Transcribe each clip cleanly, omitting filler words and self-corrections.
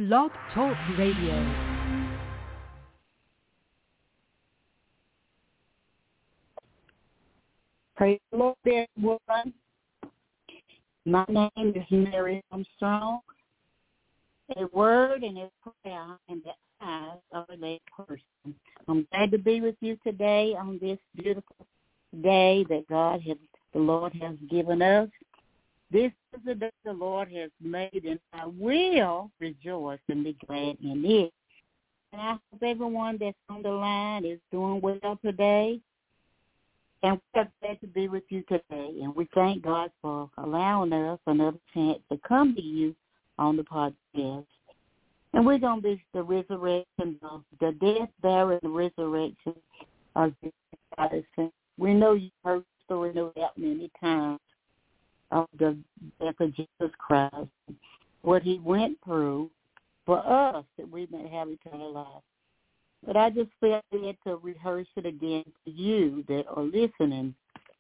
Blog Talk Radio. Praise the Lord, everyone. My name is Mary Armstrong. A word and a prayer in the eyes of a lay person. I'm glad to be with you today on this beautiful day that the Lord has given us. This is the day the Lord has made, and I will rejoice and be glad in it. And I hope everyone that's on the line is doing well today. And we're glad to be with you today. And we thank God for allowing us another chance to come to you on the podcast. And we're going to be the resurrection, the death, burial, and resurrection of Jesus Christ. We know you've heard the story no doubt many times of the death of Jesus Christ, what he went through for us that we may have eternal life. But I just felt led to rehearse it again to you that are listening.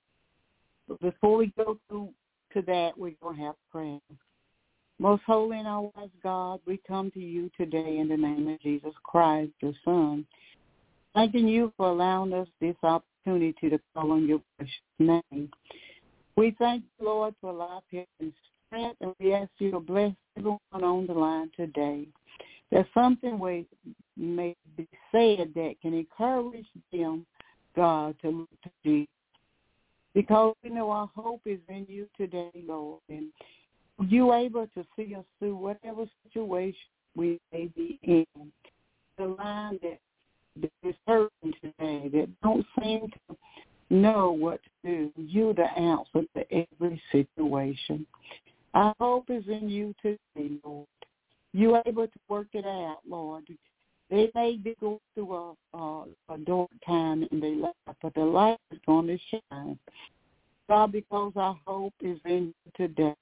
But before we go through to that, we're going to have prayer. Most holy and all-wise God, we come to you today in the name of Jesus Christ, your Son, thanking you for allowing us this opportunity to call on your precious name. We thank you, Lord, for life, health, and strength, and we ask you to bless everyone on the line today. There's something may be said that can encourage them, God, to look to Jesus. Because we know our hope is in you today, Lord. And you able to see us through whatever situation we may be in. The line that is hurting today, that don't seem to know what to do. You the answer to every situation. Our hope is in you today, Lord. You able to work it out, Lord. They may be going through a dark time in their life, but the light is going to shine. God, because our hope is in you today.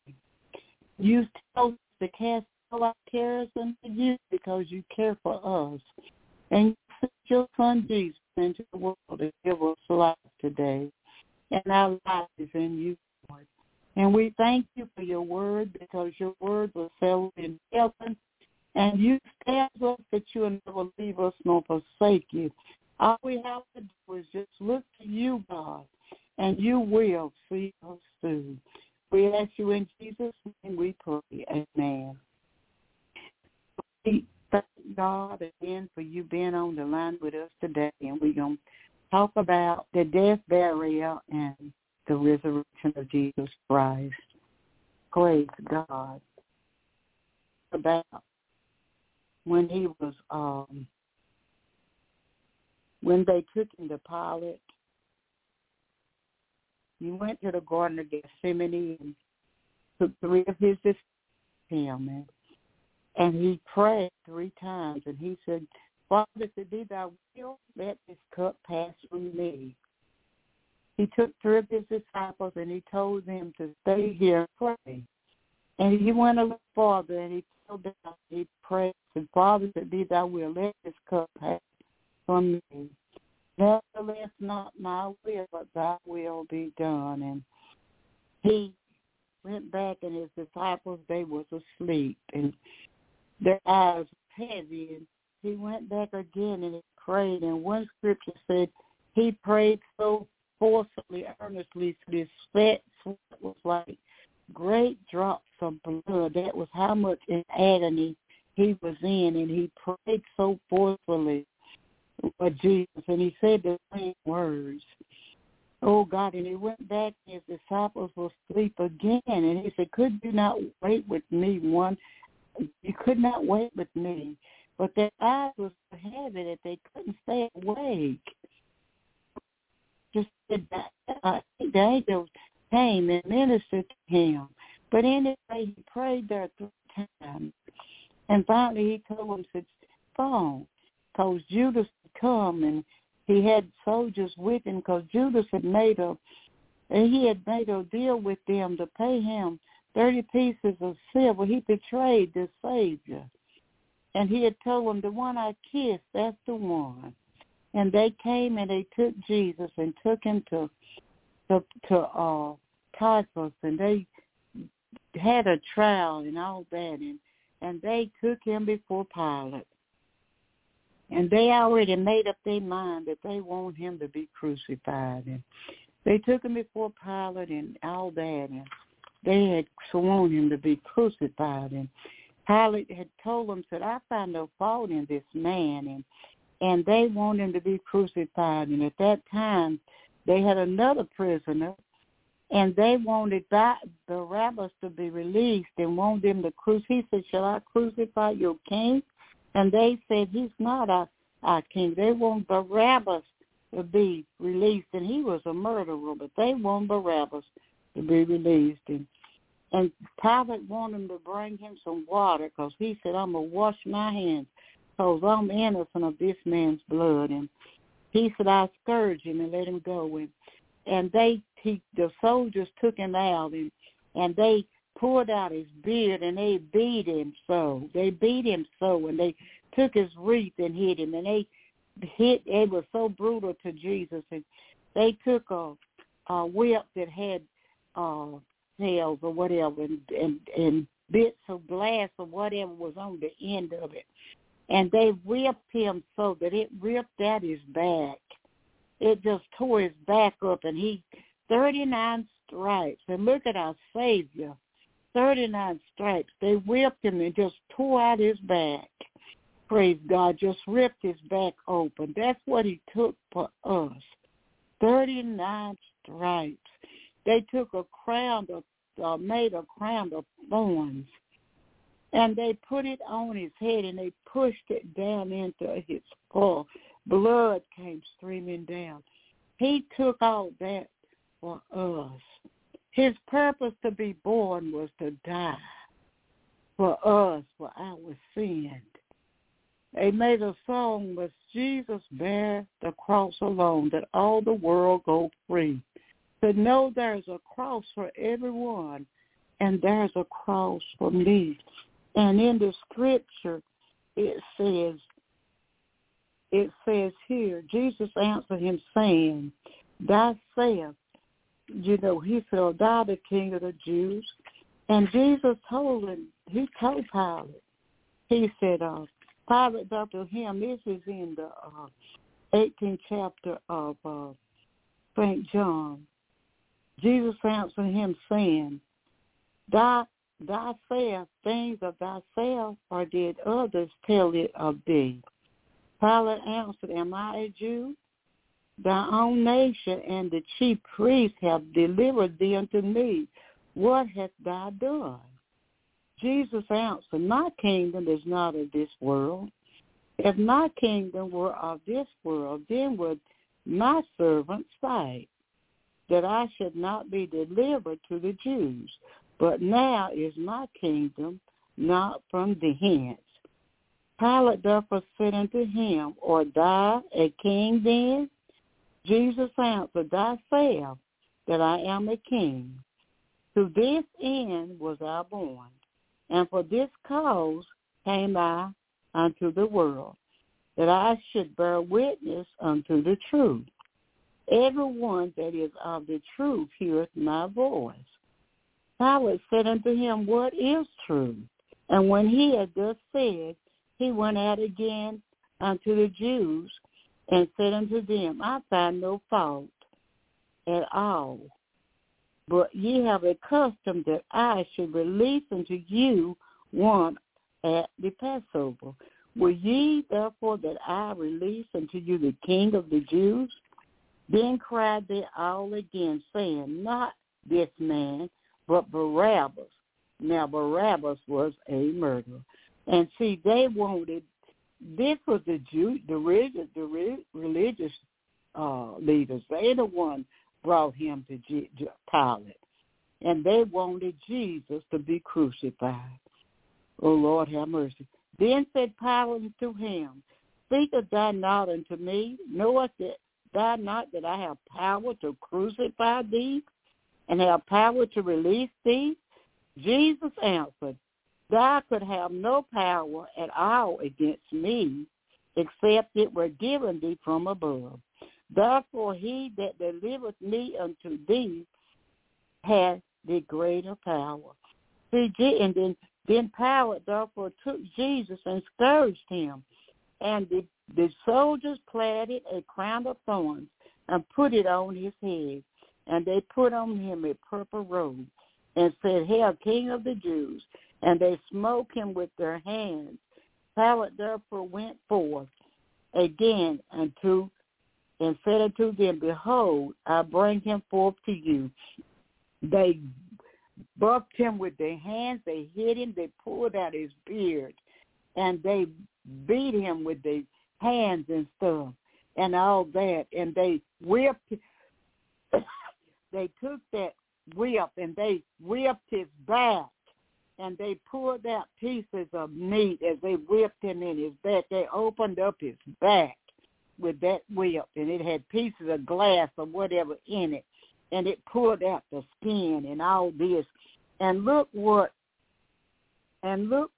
You tell us to cast all our cares into you because you care for us. And you sent your Son Jesus into the world to give us life today. And our life is in you, Lord. And we thank you for your word because your word was settled in heaven. And you tell us that you will never leave us nor forsake you. All we have to do is just look to you, God, and you will see us through. We ask you in Jesus' name we pray. Amen. We thank God again for you being on the line with us today, and we're going to talk about the death, burial, and the resurrection of Jesus Christ. Praise God. About when he was, when they took him to Pilate, he went to the Garden of Gethsemane and took 3 of his disciples him, and he prayed 3 times, and he said, Father, if it be thy will, let this cup pass from me. He took 3 of his disciples, and he told them to stay here and pray. And he went a little farther, and he told them, he prayed, and Father, if it be thy will, let this cup pass from me. Nevertheless, not my will, but thy will be done. And he went back, and his disciples, they was asleep, and their eyes were heavy. And he went back again, and he prayed. And one scripture said he prayed so forcefully, earnestly, that his sweat was like great drops of blood. That was how much in agony he was in, and he prayed so forcefully for Jesus, and he said the same words. Oh, God, and he went back, and his disciples were asleep again, and he said, could you not wait with me You could not wait with me. But their eyes were so heavy that they couldn't stay awake. Just the angel came and ministered to him. But anyway, he prayed there 3 times. And finally he told them, said, phone, because Judas had come, and he had soldiers with him, because Judas had made a deal with them to pay him 30 pieces of silver. He betrayed the Savior. And he had told them, the one I kissed, that's the one. And they came and they took Jesus and took him to Caiaphas, and they had a trial and all that. And and they took him before Pilate. And they already made up their mind that they want him to be crucified. And they took him before Pilate and all that, and they had sworn him to be crucified. And Pilate had told them, said, I find no fault in this man. And they want him to be crucified. And at that time, they had another prisoner, and they wanted Barabbas to be released and wanted him to crucify. He said, shall I crucify your king? And they said, he's not our king. They want Barabbas to be released, and he was a murderer, but they want Barabbas to be released. And Pilate wanted him to bring him some water because he said, I'm going to wash my hands because I'm innocent of this man's blood. And he said, I'll scourge him and let him go. And the soldiers took him out, and they pulled out his beard, and they beat him so. They beat him so, and they took his wreath and hit him, and it was so brutal to Jesus. And they took a whip that had nails or whatever, and bits of glass or whatever was on the end of it. And they whipped him so that it ripped out his back. It just tore his back up, and 39 stripes. And look at our Savior, 39 stripes. They whipped him and just tore out his back. Praise God, just ripped his back open. That's what he took for us, 39 stripes. They took a crown, made a crown of thorns, and they put it on his head, and they pushed it down into his skull. Blood came streaming down. He took all that for us. His purpose to be born was to die for us, for our sin. They made a song, must Jesus bear the cross alone, that all the world go free. To know there's a cross for everyone, and there's a cross for me. And in the scripture, it says here, Jesus answered him saying, thou sayest, he said, thou the King of the Jews. And Jesus told him, he told Pilate, he said, Pilate said to him, this is in the 18th chapter of St. John. Jesus answered him saying, thou sayest things of thyself, or did others tell it of thee? Pilate answered, am I a Jew? Thy own nation and the chief priests have delivered thee unto me. What hast thou done? Jesus answered, my kingdom is not of this world. If my kingdom were of this world, then would my servants fight, that I should not be delivered to the Jews. But now is my kingdom not from the hence. Pilate therefore said unto him, art thou a king then? Jesus answered, thou sayest that I am a king. To this end was I born, and for this cause came I unto the world, that I should bear witness unto the truth. Everyone that is of the truth heareth my voice. Pilate said unto him, what is truth? And when he had thus said, he went out again unto the Jews, and said unto them, I find no fault at all, but ye have a custom that I should release unto you one at the Passover. Will ye therefore that I release unto you the King of the Jews? Then cried they all again, saying, not this man, but Barabbas. Now Barabbas was a murderer. And see, they wanted, this was the religious leaders. They the one brought him to Pilate. And they wanted Jesus to be crucified. Oh, Lord, have mercy. Then said Pilate to him, speakest thou not unto me? Knowest thou not that I have power to crucify thee, and have power to release thee? Jesus answered, thou could have no power at all against me, except it were given thee from above. Therefore he that delivereth me unto thee hath the greater power. See, and then Then Pilate therefore took Jesus and scourged him. And the soldiers platted a crown of thorns and put it on his head. And they put on him a purple robe and said, Hail, King of the Jews. And they smote him with their hands. Pilate therefore went forth again and said unto them, Behold, I bring him forth to you. They buffed him with their hands, they hit him, they pulled out his beard, and they beat him with their hands and stuff and all that, and they whipped. They took that whip and they whipped his back, and they pulled out pieces of meat as they whipped him in his back. They opened up his back with that whip, and it had pieces of glass or whatever in it, and it pulled out the skin and all this. And look what Isaiah,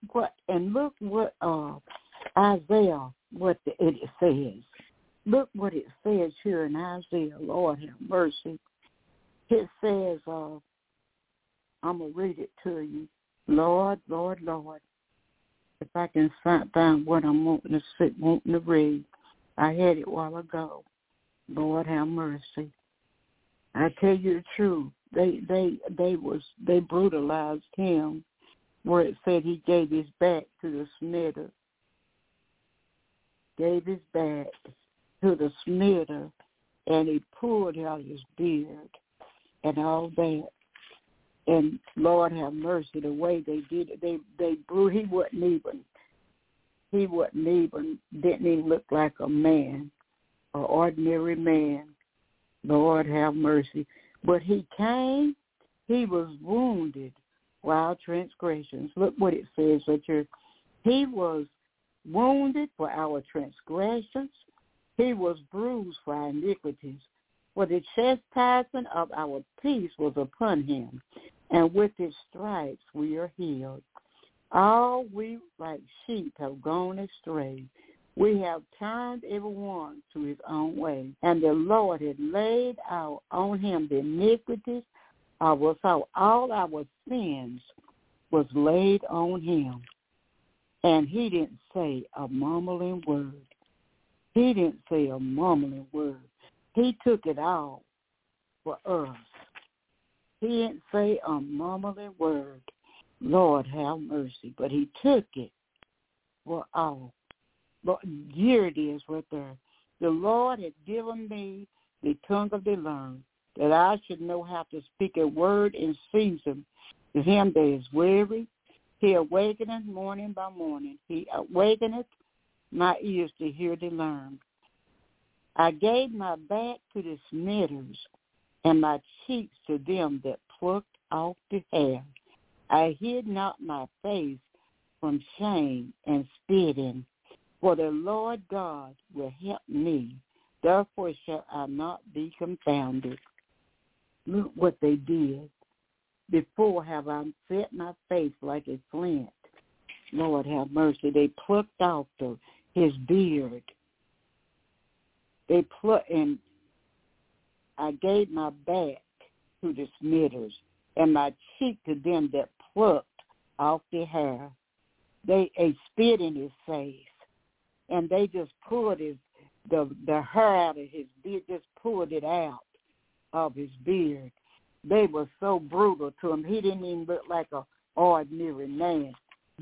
what it says. Look what it says here in Isaiah. Lord have mercy. It says, I'm going to read it to you. Lord, Lord, Lord. If I can find what I'm wanting to read. I had it a while ago. Lord have mercy. I tell you the truth. They brutalized him, where it said he gave his back to the smitter. Gave his back to the smitter, and he pulled out his beard and all that. And Lord have mercy, the way they did it, they bruised. Didn't even look like a man, an ordinary man. Lord have mercy. But he came, he was wounded for our transgressions. Look what it says right here. He was wounded for our transgressions. He was bruised for our iniquities. For the chastisement of our peace was upon him, and with his stripes we are healed. All we like sheep have gone astray. We have turned everyone to his own way, and the Lord had laid out on him the iniquities of us all. All our sins was laid on him, and he didn't say a mumbling word. He didn't say a mumbling word. He took it all for us. He didn't say a mumbling word. Lord have mercy. But he took it for all. But here it is right there. The Lord had given me the tongue of the learned, that I should know how to speak a word in season to him that is weary. He awakeneth morning by morning. He awakeneth my ears to hear the learned. I gave my back to the smitters, and my cheeks to them that plucked off the hair. I hid not my face from shame and spitting, for the Lord God will help me. Therefore shall I not be confounded. Look what they did. Before have I set my face like a flint. Lord have mercy. They plucked off his beard. They plucked, and I gave my back to the smitters, and my cheek to them that plucked off the hair. They spit in his face, and they just pulled the hair out of his beard, just pulled it out of his beard. They were so brutal to him. He didn't even look like an ordinary man.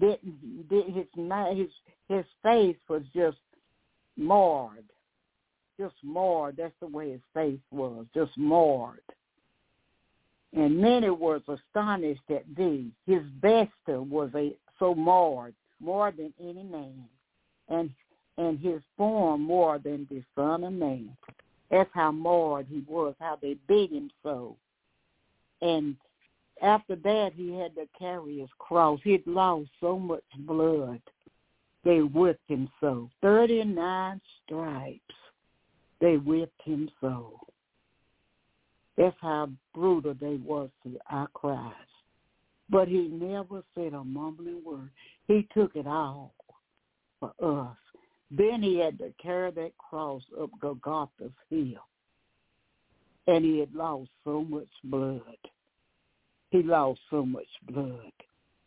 His face was just marred. Just marred. That's the way his face was, just marred. And many was astonished at thee. His vesture was so marred, more than any man, and his form more than the Son of Man. That's how marred he was, how they beat him so. And after that, he had to carry his cross. He'd lost so much blood. They whipped him so. 39 stripes. They whipped him so. That's how brutal they was to our cries. But he never said a mumbling word. He took it all for us. Then he had to carry that cross up Golgotha's hill. And he had lost so much blood. He lost so much blood.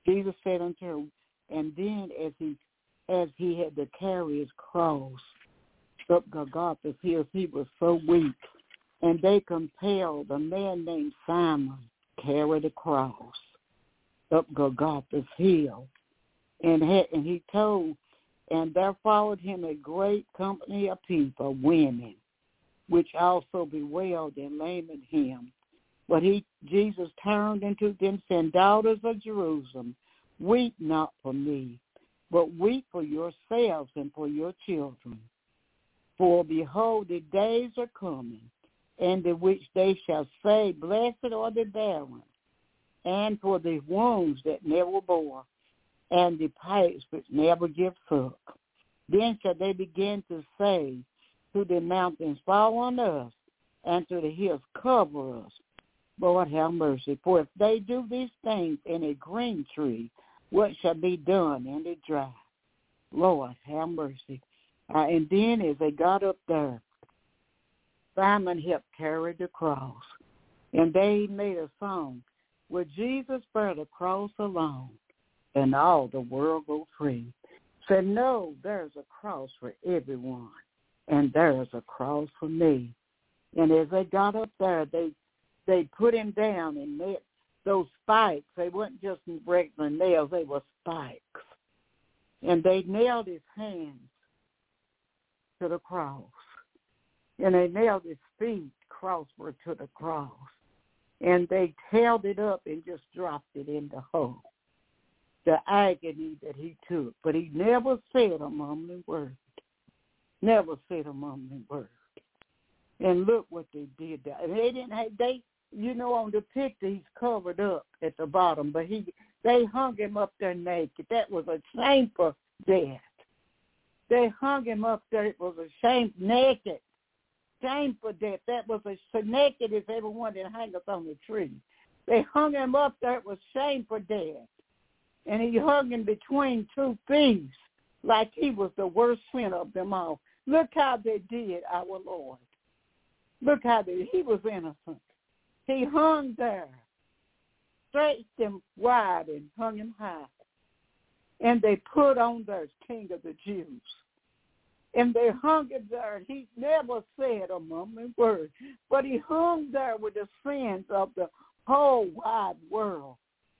Jesus said unto her, and then as he had to carry his cross up Golgotha's hill, he was so weak. And they compelled a man named Simon carry the cross up Golgotha's hill. And he told, and there followed him a great company of people, women, which also bewailed and lamented him. But Jesus turned unto them, saying, Daughters of Jerusalem, weep not for me, but weep for yourselves and for your children. For behold, the days are coming, in the which they shall say, Blessed are the barren, and for the wombs that never bore, and the pipes which never give suck. Then shall they begin to say to the mountains, Fall on us, and to the hills, cover us. Lord, have mercy. For if they do these things in a green tree, what shall be done in the dry? Lord, have mercy. And then as they got up there, Simon helped carry the cross. And they made a song, Will Jesus bear the cross alone, and all the world go free? Said, no, there's a cross for everyone, and there's a cross for me. And as they got up there, they put him down and those spikes. They weren't just regular nails, they were spikes. And they nailed his hands to the cross. And they nailed his feet crossward to the cross. And they held it up and just dropped it in the hole. The agony that he took. But he never said a mumbling word. Never said a mumbling word. And look what they did. They on the picture he's covered up at the bottom, but they hung him up there naked. That was a shameful death. They hung him up there. It was a shame, naked. Shameful death. That was as naked as everyone that hangs on the tree. They hung him up there. It was shameful death. And he hung in between two thieves like he was the worst sinner of them all. Look how they did our Lord. Look how he was innocent. He hung there, stretched him wide and hung him high. And they put on there King of the Jews. And they hung him there, and he never said a mumbling word. But he hung there with the sins of the whole wide world.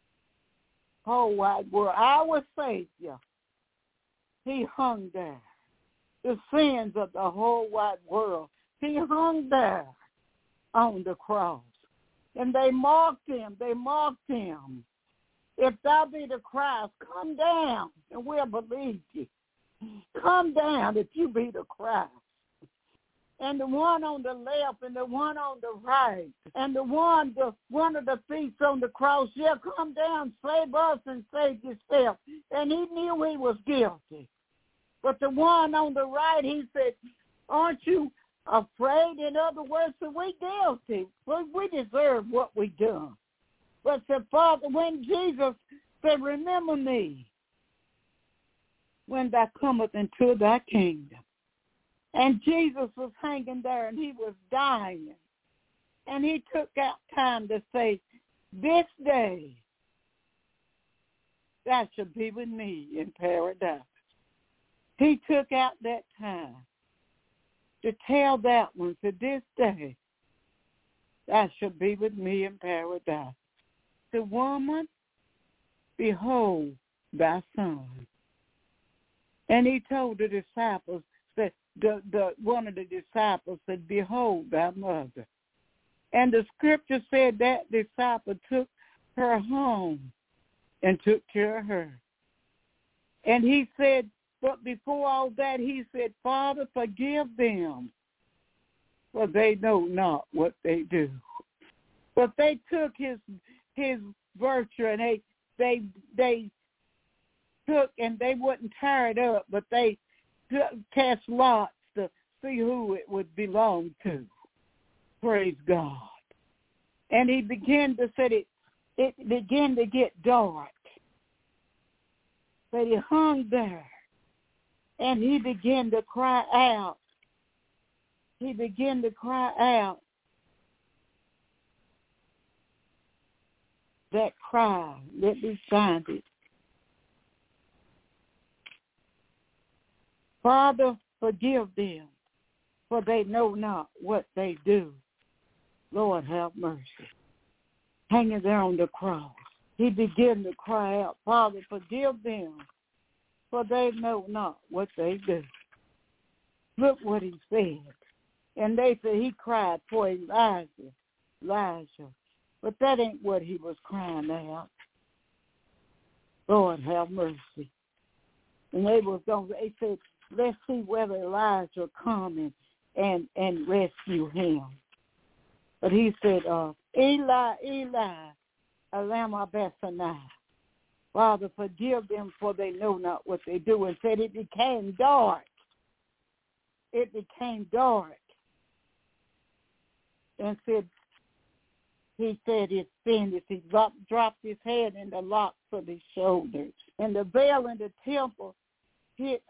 Whole wide world. Our Savior, he hung there. The sins of the whole wide world. He hung there on the cross. And they mocked him. They mocked him. If thou be the Christ, come down, and we'll believe you. Come down if you be the Christ. And the one on the left and the one on the right, and one of the thieves on the cross, yeah, come down, save us and save yourself. And he knew he was guilty. But the one on the right, he said, aren't you afraid? In other words, that we guilty. We deserve what we done. But said, Father, when Jesus said, remember me when thou comest into thy kingdom. And Jesus was hanging there and he was dying. And he took out time to say, this day thou shalt be with me in paradise. He took out that time to tell that one, to this day, thou shalt be with me in paradise. The woman, behold thy son. And he told the disciples, that one of the disciples said, behold thy mother. And the scripture said that disciple took her home and took care of her. And he said, but before all that, he said, Father, forgive them, for they know not what they do. But they took his virtue, and they took, and they wouldn't tear it up, but they cast lots to see who it would belong to. Praise God. And he began to say it began to get dark. But he hung there. And he began to cry out. He began to cry out. That cry, let me find it. Father, forgive them, for they know not what they do. Lord, have mercy. Hanging there on the cross, he began to cry out, Father, forgive them, for they know not what they do. Look what he said. And they said he cried for Elijah. But that ain't what he was crying out. Lord, have mercy. And they said, let's see whether Elijah come and rescue him. But he said, Eli, Eli, lama sabachthani. Father, forgive them, for they know not what they do. And said it became dark. It became dark. And he said it's finished. He dropped his head in the locks of his shoulders. And the veil in the temple split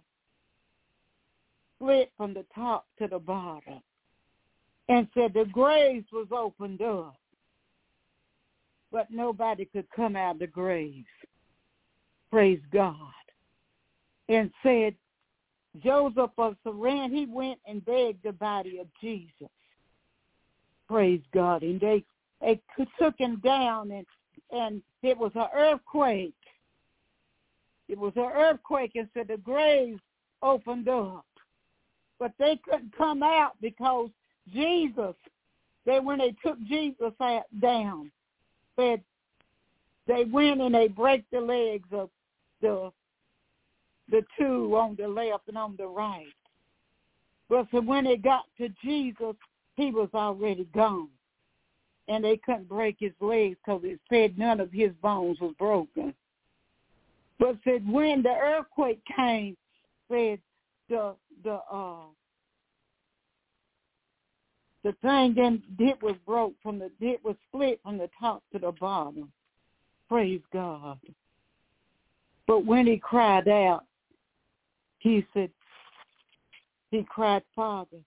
from the top to the bottom. And said the graves was opened up. But nobody could come out of the graves. Praise God. And said Joseph of Saran, he went and begged the body of Jesus. Praise God. And they took him down, and it was an earthquake. It was an earthquake, and so the graves opened up. But they couldn't come out because Jesus, when they took Jesus down, said they went and they break the legs of the two on the left and on the right. But so when they got to Jesus, he was already gone. And they couldn't break his legs because it said none of his bones was broken. But said when the earthquake came, said the thing then it was split from the top to the bottom. Praise God. But when he cried out, he cried, Father,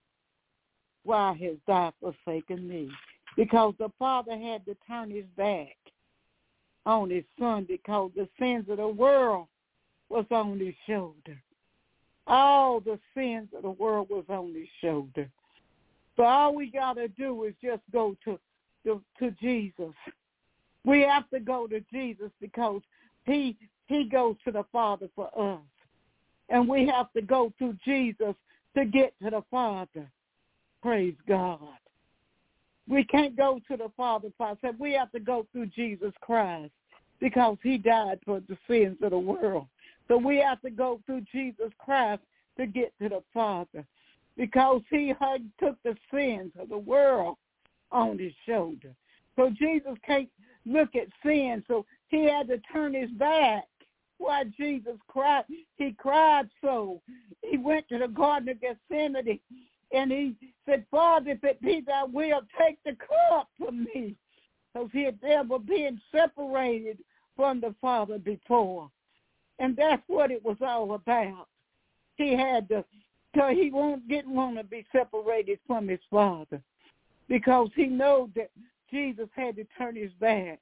why hast thou forsaken me? Because the Father had to turn his back on his son because the sins of the world was on his shoulder. All the sins of the world was on his shoulder. So all we got to do is just go to Jesus. We have to go to Jesus because he goes to the Father for us. And we have to go through Jesus to get to the Father. Praise God. We can't go to the Father. We have to go through Jesus Christ because he died for the sins of the world. So we have to go through Jesus Christ to get to the Father because he took the sins of the world on his shoulder. So Jesus can't look at sin, so he had to turn his back. Why Jesus cried? He cried so. He went to the Garden of Gethsemane and he said, Father, if it be thy will, take the cup from me. Because he had never been separated from the Father before. And that's what it was all about. He had to, so he didn't want to be separated from his Father because he knew that Jesus had to turn his back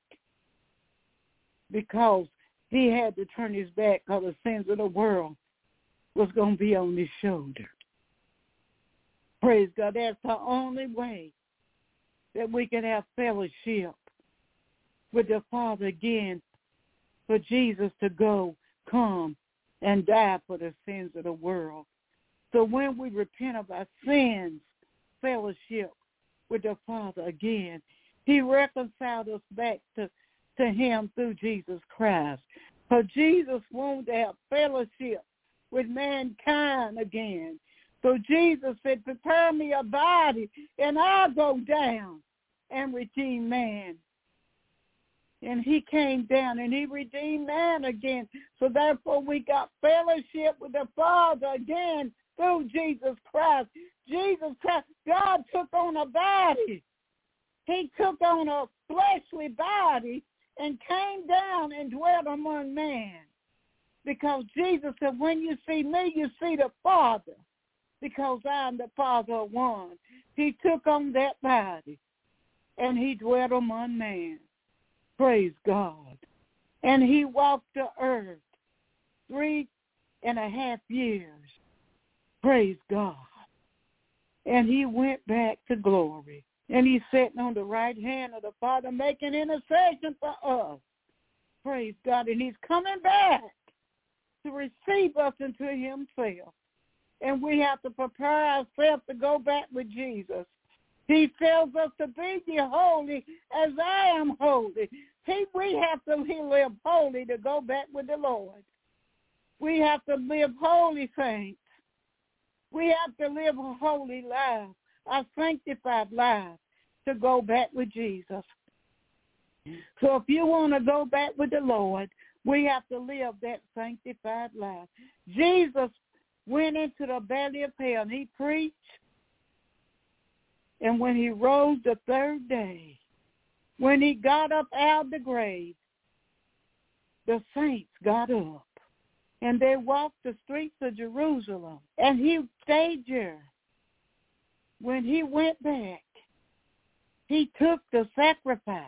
because he had to turn his back because the sins of the world was going to be on his shoulder. Praise God. That's the only way that we can have fellowship with the Father again, for Jesus to come and die for the sins of the world. So when we repent of our sins, fellowship with the Father again, he reconciled us back to him through Jesus Christ. For Jesus wanted to have fellowship with mankind again. So Jesus said, prepare me a body, and I'll go down and redeem man. And he came down, and he redeemed man again. So therefore, we got fellowship with the Father again through Jesus Christ. Jesus Christ, God took on a body. He took on a fleshly body and came down and dwelt among man. Because Jesus said, when you see me, you see the Father. Because I and the Father are one. He took on that body, and he dwelt among man. Praise God. And he walked the earth years. Praise God. And he went back to glory. And he's sitting on the right hand of the Father making intercession for us. Praise God. And he's coming back to receive us into himself. And we have to prepare ourselves to go back with Jesus. He tells us to be ye holy as I am holy. We have to live holy to go back with the Lord. We have to live holy, saints. We have to live a holy life, a sanctified life, to go back with Jesus. So if you want to go back with the Lord, we have to live that sanctified life. Jesus went into the belly of hell and he preached. And when he rose the third day, when he got up out of the grave, the saints got up. And they walked the streets of Jerusalem. And he stayed there. When he went back, he took the sacrifice.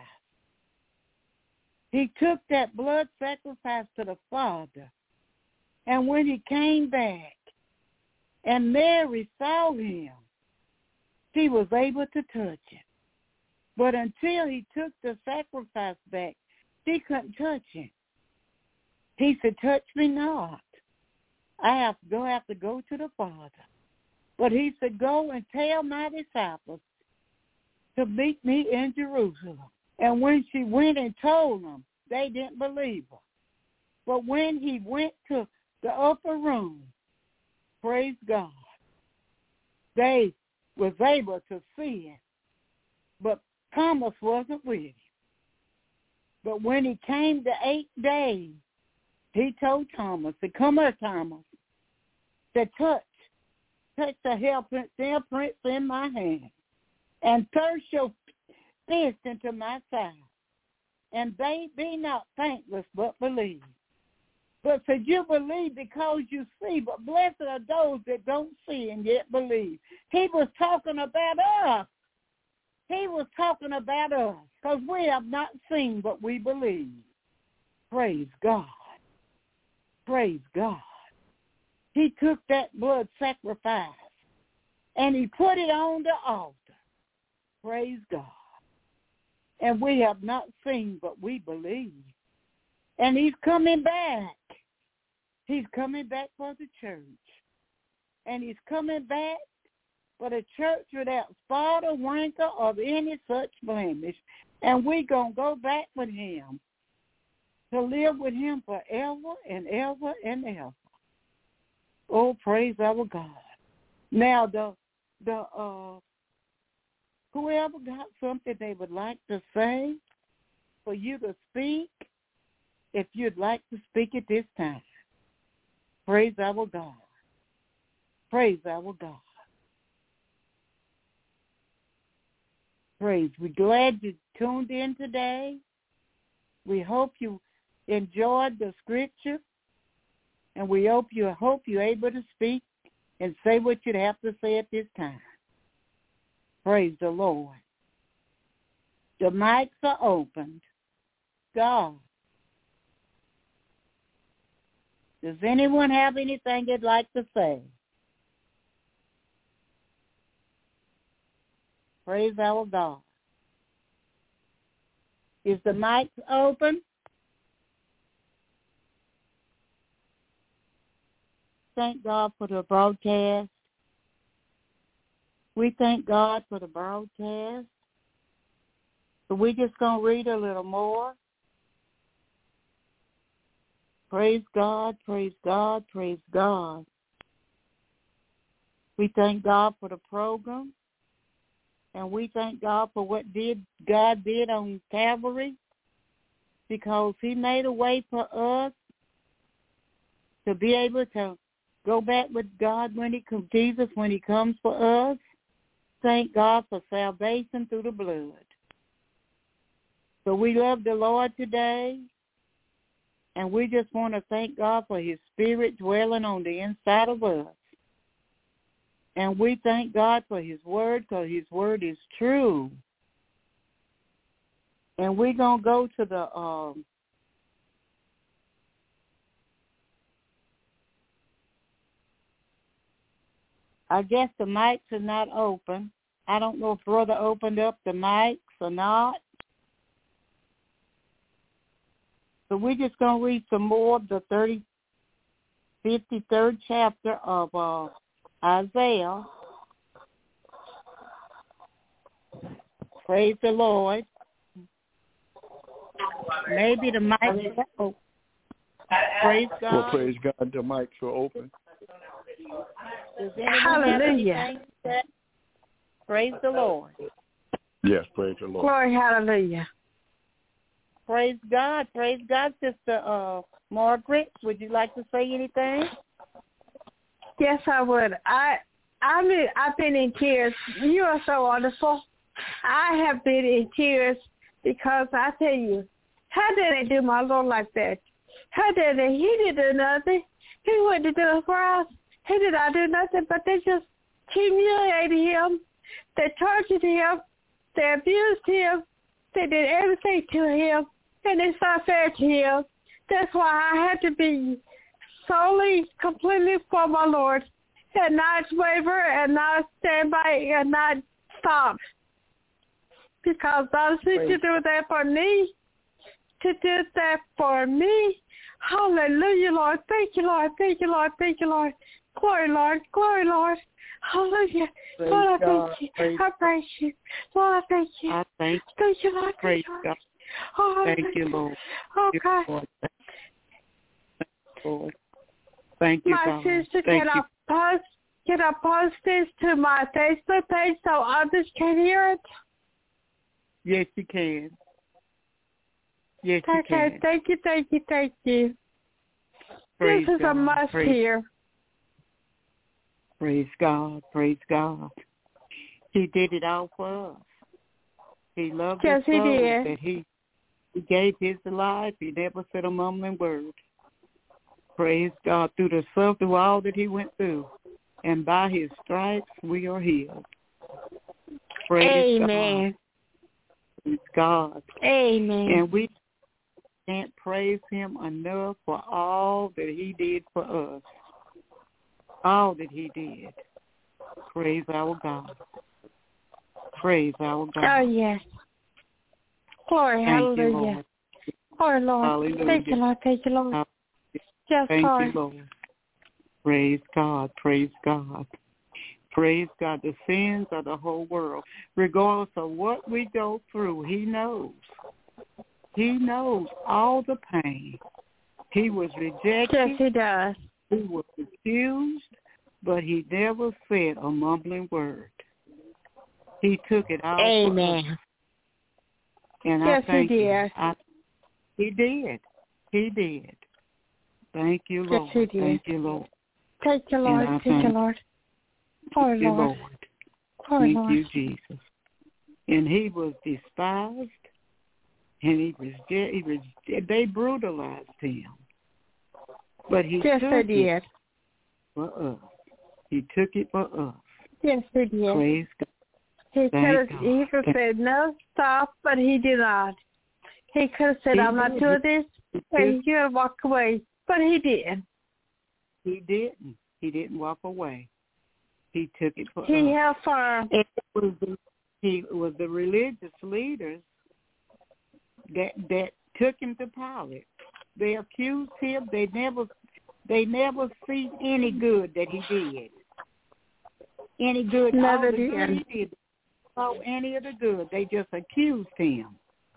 He took that blood sacrifice to the Father. And when he came back, and Mary saw him, she was able to touch him. But until he took the sacrifice back, she couldn't touch him. He said, touch me not. I have to go to the Father. But he said, go and tell my disciples to meet me in Jerusalem. And when she went and told them, they didn't believe her. But when he went to the upper room, praise God, they was able to see him. But Thomas wasn't with him. But when he came the 8th day, he told Thomas, to come here, Thomas, to touch the handprints in my hand, and thrust your fist into my side, and they be not thankless, but believe. But said you believe because you see, but blessed are those that don't see and yet believe. He was talking about us. He was talking about us, because we have not seen, but we believe. Praise God. Praise God. He took that blood sacrifice and he put it on the altar. Praise God. And we have not seen, but we believe. And he's coming back. He's coming back for the church. And he's coming back for the church without spot or wrinkle or any such blemish. And we're going to go back with him, to live with him forever and ever and ever. Oh, praise our God. Now, whoever got something they would like to say, for you to speak, if you'd like to speak at this time. Praise our God. Praise our God. Praise. We're glad you tuned in today. We hope you enjoyed the scripture, and we hope you're able to speak and say what you'd have to say at this time. Praise the Lord. The mics are opened. God. Does anyone have anything they'd like to say? Praise our God. Is the mic open? Thank God for the broadcast. We thank God for the broadcast. So we're just going to read a little more. Praise God, praise God, praise God. We thank God for the program. And we thank God for what God did on Calvary, because he made a way for us to be able to go back with God Jesus when he comes for us. Thank God for salvation through the blood. So we love the Lord today, and we just want to thank God for his Spirit dwelling on the inside of us. And we thank God for his word, because his word is true. And we're going to go to the I guess the mics are not open. I don't know if Brother opened up the mics or not. So we're just going to read some more of the 53rd chapter of Isaiah. Praise the Lord. Maybe the mics are open. Praise God. Well, praise God, the mics are open. Does anyone Hallelujah. have anything to say? Praise the Lord. Yes, praise the Lord. Glory, hallelujah. Praise God. Praise God, Sister Margaret. Would you like to say anything? Yes, I would. I've been in tears. You are so wonderful. I have been in tears because I tell you, how did they do my Lord like that? How did they? He didn't do nothing. He wouldn't do it for us. He did not do nothing, but they just humiliated him. They tortured him. They abused him. They did everything to him, and it's not fair to him. That's why I had to be solely, completely for my Lord, and not waver, and not stand by, and not stop. Because honestly, to do that for me, hallelujah, Lord. Thank you, Lord. Thank you, Lord. Thank you, Lord. Glory, Lord. Glory, Lord. Hallelujah. Praise Lord, I God. thank you. Praise I praise you. Lord, I thank you. I thank you. Thank you, Lord. Praise Thank you, God. Lord. Oh, Thank you, Lord. Oh, Thank God. you, Lord. Thank you, Lord. Thank you, My God. sister, Thank can you. I post this to my Facebook page so others can hear it? Yes, you can. Yes, you Okay, can. thank you. Praise This is God. a must hear. Praise God. Praise God. He did it all for us. He loved us Yes, he so did. that he gave his life. He never said a mumbling word. Praise God. Through all that he went through. And by his stripes, we are healed. Praise Amen. God. Praise God. Amen. And we can't praise him enough for all that he did for us. All that he did. Praise our God. Praise our God. Oh, yes. Glory, Thank you, hallelujah. Lord. Glory, Lord. Hallelujah. Thank you, Lord. Thank you, Lord. Yes, Thank Lord. you, Lord. Praise God. Praise God. Praise God. The sins of the whole world. Regardless of what we go through, he knows. He knows all the pain. He was rejected. Yes, he does. He was accused, but he never said a mumbling word. He took it all Amen. for us. And Yes, I thank he did. you. He did. He did. Thank you, Lord. Yes, he did. Thank you, Lord. Thank you, Lord. And I Thank you, Lord. Glory, Thank you, Lord. Lord. Glory, Thank Lord. you, Jesus. And he was despised, and they brutalized him. But he Yes, took they it did. for us. He took it for us. Yes, he did. Praise God. He Thank could have said no, stop, but he did not. He could have said, I'm not doing this, and he could have walked away, but he did. He didn't. He didn't walk away. He took it for us. He held firm. It was the religious leaders that took him to Pilate. They accused him. They never see any good that he did. Any good, Never all the did. good he did. Oh, any of the good. They just accused him.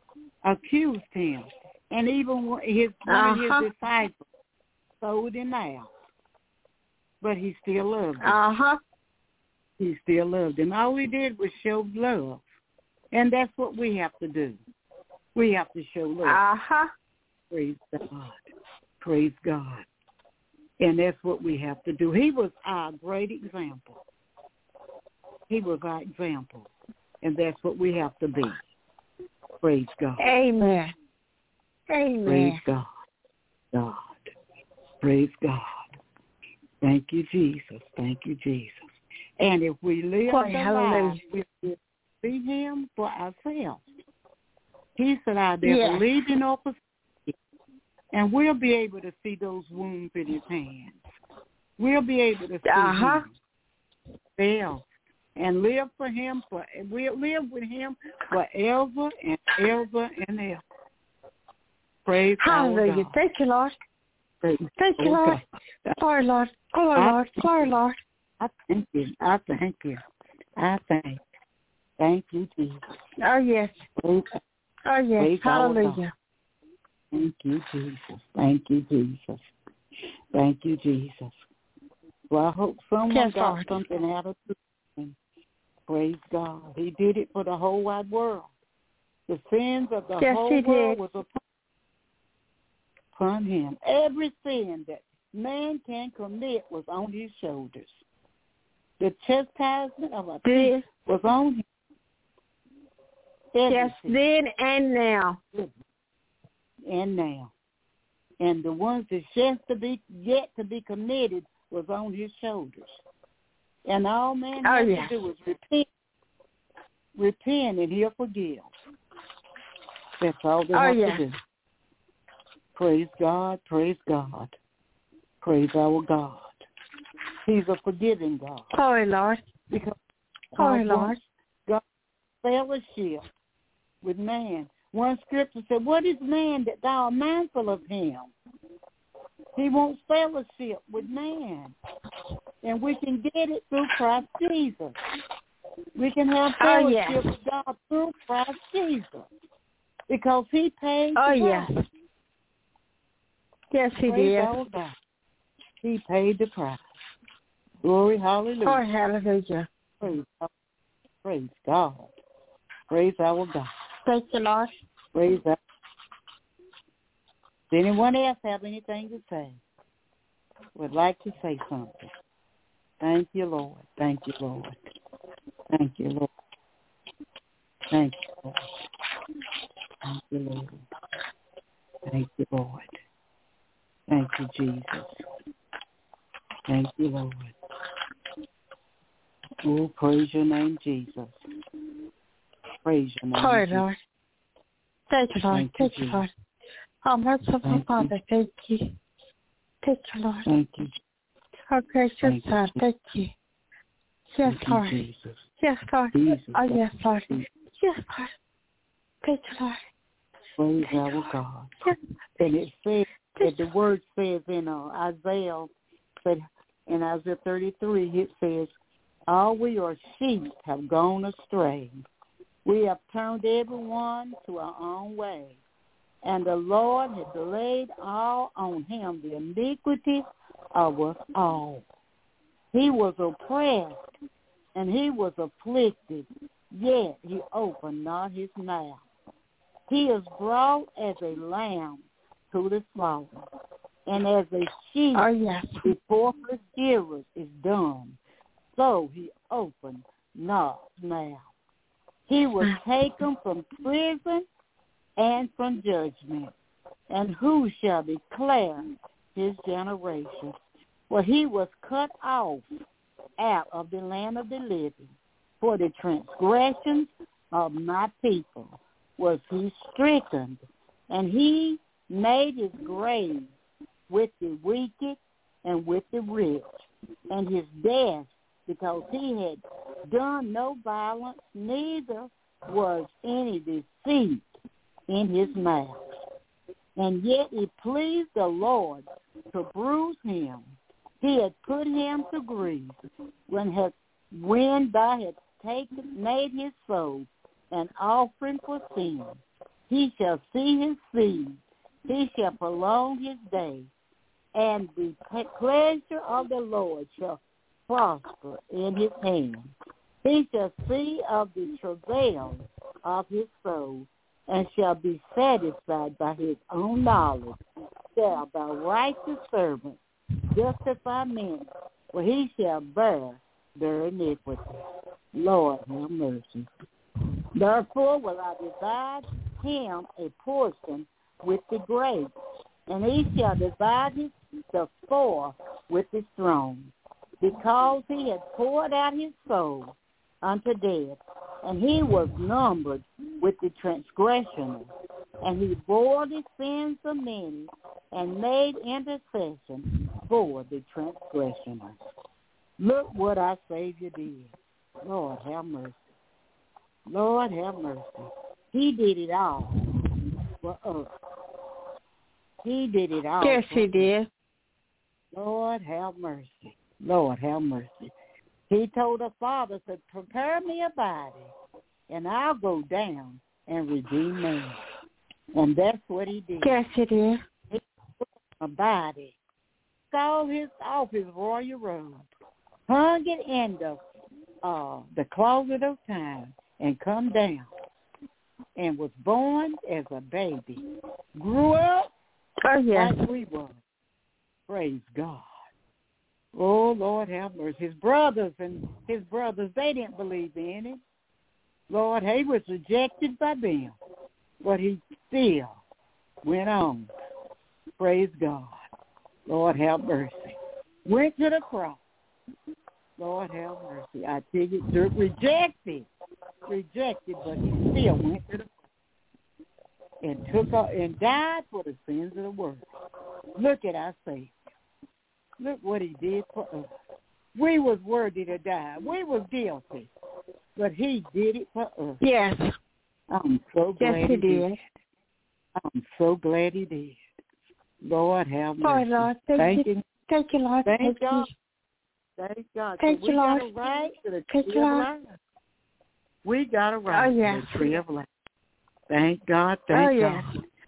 And even one of his disciples sold him out. But he still loved him. He still loved him. All he did was show love. And that's what we have to do. We have to show love. Praise God. Praise God. And that's what we have to do. He was our great example. He was our example. And that's what we have to be. Praise God. Amen. Amen. Praise God. God. Praise God. Thank you, Jesus. Thank you, Jesus. And if we live the life, we will see him for ourselves. He said, I never leave you nor forsake you. And we'll be able to see those wounds in his hands. We'll be able to see him. ourselves and live for him. We'll live with him forever and ever and ever. Praise Hallelujah. God. Thank you, Lord. Praise Thank you, Lord. Glory, Lord. Glory, Lord. Glory, Lord. I thank you. I thank you. I thank you, Jesus. Oh, yes. Praise, Oh, yes. praise Hallelujah. Thank you, Jesus. Thank you, Jesus. Thank you, Jesus. Well, I hope someone got Lord. something out of this. Praise God. He did it for the whole wide world. The sins of the whole world was upon him. Every sin that man can commit was on his shoulders. The chastisement of our peace was on him. Yes, then and now. And now. And the ones that's yet to be committed was on his shoulders. And all man has to do is repent, and he'll forgive. That's all they have to do. Praise God, praise God. Praise our God. He's a forgiving God. Glory, Lord. Because Glory, Lord. God fellowship with man. One scripture said, what is man that thou art mindful of him? He wants fellowship with man. And we can get it through Christ Jesus. We can have fellowship with God through Christ Jesus. Because he paid the price. Yes, he Praise did. Our God. He paid the price. Glory, hallelujah. Glory, hallelujah. Praise God. Praise our God. Thank you, Lord. Praise God. Does anyone else have anything to say? Would like to say something? Thank you, Lord. Thank you, Lord. Thank you, Lord. Thank you, Lord. Thank you, Lord. Thank you, Lord. Thank you, Jesus. Thank you, Lord. Oh, praise your name, Jesus. Praise your name, Lord, Jesus. Lord. Thank you, Lord. Thank you, Lord. Oh, merciful Father, thank you. Thank you, Lord. Thank you. Oh, gracious God, thank you. Yes, Lord. Jesus. Yes, Lord. Jesus. Oh, yes, Lord. Yes, Lord. Thank you, Lord. Praise our God. Yes. And it says, that the word says in Isaiah, but in Isaiah 33, it says, all we are sheep have gone astray. We have turned everyone to our own way. And the Lord has laid all on him the iniquities of us all. He was oppressed and he was afflicted, yet he opened not his mouth. He is brought as a lamb to the slaughter, and as a sheep before her shearers is dumb, so he opened not his mouth. He was taken from prison and from judgment, and who shall declare his generation? For he was cut off out of the land of the living. For the transgressions of my people was he stricken, and he made his grave with the wicked and with the rich, and his death, because he had done no violence, neither was any deceit in his mouth. And yet it pleased the Lord to bruise him. He had put him to grief when thou hast made his soul an offering for sin. He shall see his seed. He shall prolong his days, and the pleasure of the Lord shall prosper in his hand. He shall see of the travail of his soul, and shall be satisfied by his own knowledge. Shall thy righteous servant justify many, for he shall bear their iniquity. Lord, have mercy. Therefore will I divide him a portion with the great, and he shall divide the spoil with the strong, because he had poured out his soul unto death, and he was numbered with the transgressioners, and he bore the sins of many, and made intercession for the transgressioners. Look what our Savior did. Lord, have mercy. Lord, have mercy. He did it all for us. He did it all. Yes, He did. Lord, have mercy. Lord, have mercy. He told the Father to prepare me a body, and I'll go down and redeem man. And that's what He did. Yes, He did. He took a body, stole off his royal robe, hung it in the closet of time, and come down, and was born as a baby, grew up like we were. Praise God. Oh, Lord have mercy. His brothers, they didn't believe in him. Lord, he was rejected by them, but he still went on. Praise God. Lord have mercy. Went to the cross. Lord have mercy. I tell you, rejected, but he still went to the cross and died for the sins of the world. Look at our Savior. Look what He did for us. We was worthy to die. We was guilty, but He did it for us. Yes. I'm so glad He did. I'm so glad He did. Lord have mercy. Lord, thank you. Thank you, Lord. Thank God. Thank God. Thank you, Lord. We got a right to the Thank tree you, of Lord. life. We got a right to the tree of life. Thank God. Thank God.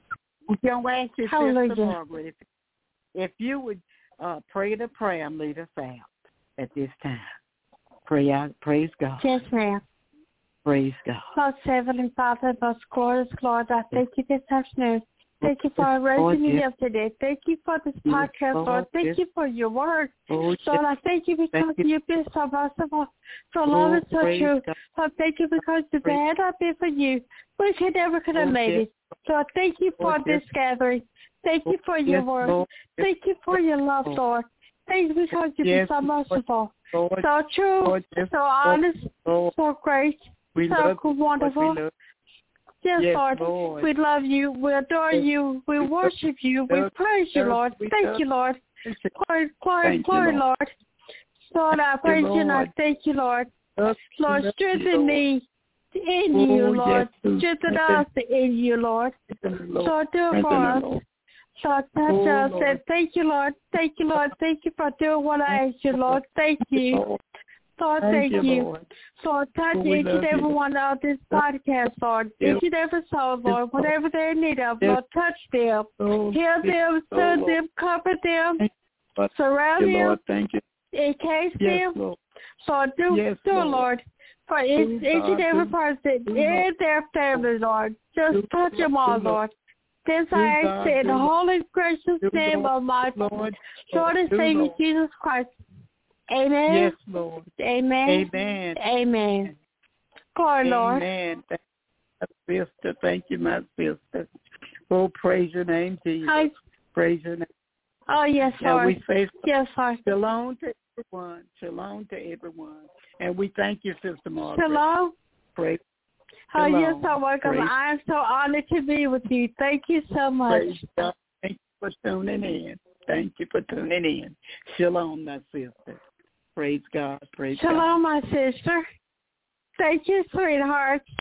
We can ask you, Sister Margaret, if you would pray the prayer and lead us out at this time. Pray out. Praise God. Yes, ma'am. Praise God. Lord, Heavenly Father, most glorious Lord, I thank you this afternoon. Thank you for raising me up today. Thank you for this podcast, Lord. Thank you for your word. Lord, I thank you because you've been so merciful, so loving, so true. Lord, thank you because if it had not been for you, we never could have made it. Lord, thank you for this gathering. Thank you for your word. Thank you for your love, Lord. Thank you because you've been so merciful, so true, so honest, so great, so wonderful. Yes, Lord. We love you. We adore you. We worship you. We praise you, Lord. Thank you, Lord. Glory, Lord. Lord, I praise you and I thank you, Lord. Lord, strengthen me in you, Lord. Strengthen us in you, Lord. Lord, do it for us. Lord, touch us. And thank you, Lord. Thank you, Lord. Thank you for doing what I asked you, Lord. Thank you. Lord, thank you. Lord, touch each and every one of this podcast, Lord. Each and every soul, Lord, whatever they're in need of, Lord, touch them. Heal them, soothe them, comfort them, surround them, encase them. Lord, do Lord, for each and every person in their family, Lord. Just touch them all, Lord. This I ask in the holy, gracious name of my Lord and Savior Jesus Christ. Amen. Yes, Lord. Amen. Amen. Amen. Glory, Lord. Amen. Thank you, my sister. Thank you, my sister. Oh, praise your name, Jesus. Praise your name. Oh, yes, Lord. And we say Lord. Shalom to everyone. Shalom to everyone. And we thank you, Sister Margaret. Shalom. Praise. Oh, yes, I'm welcome. I am so honored to be with you. Thank you so much. Praise God. Thank you for tuning in. Thank you for tuning in. Shalom, my sister. Praise God. Praise God. Shalom, my sister. Thank you, sweetheart.